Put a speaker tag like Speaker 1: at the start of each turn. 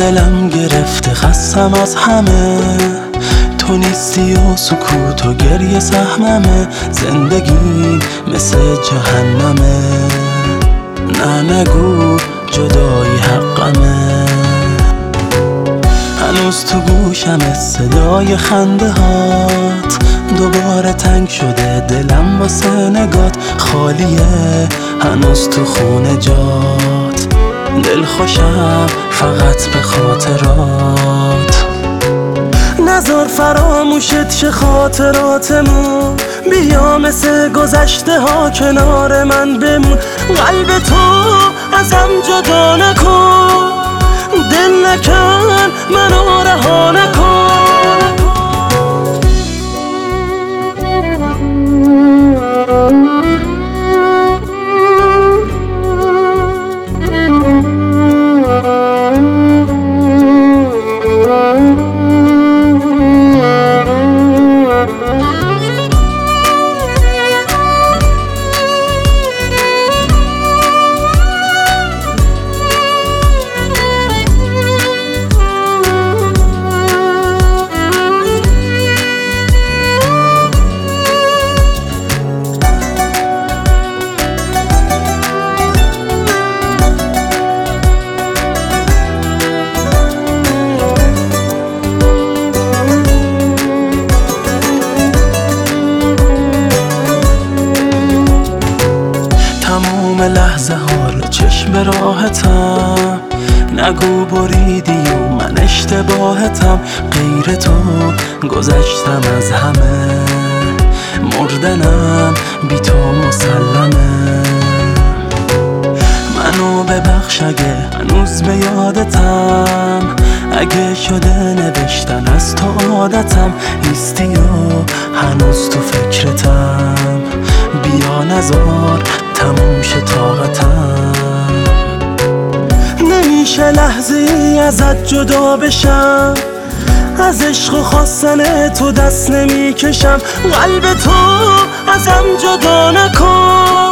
Speaker 1: دلم گرفته خستم از همه، تو نیستی و سکوت و گریه سهممه. زندگی مثل جهنمه، نه نگو جدایی حقمه. هنوز تو گوشم صدای خنده هات، دوباره تنگ شده دلم واسه نگات. خالیه هنوز تو خونه جات، دل خوشم فقط به خاطرات. نذار فراموشت شه خاطراتمون، بیا مثل گذشته ها کنار من بمون. قلب تو ازم جدا نکن، دل نکن منو رها نکن. تموم لحظه حال چشم راحتم، نگو بریدی و من اشتباهتم. غیر تو گذشتم از همه، مردنم بی تو مسلمه. منو ببخش اگه هنوز به یادتم، اگه شده نوشتن از تو عادتم. نیستی و هنوز تو فکرتم، بیا نذار تموم شه طاقتم. نمیشه لحظه ای ازت جدا بشم، از عشق و خواستن تو دست نمیکشم. قلب تو ازم جدا نکن.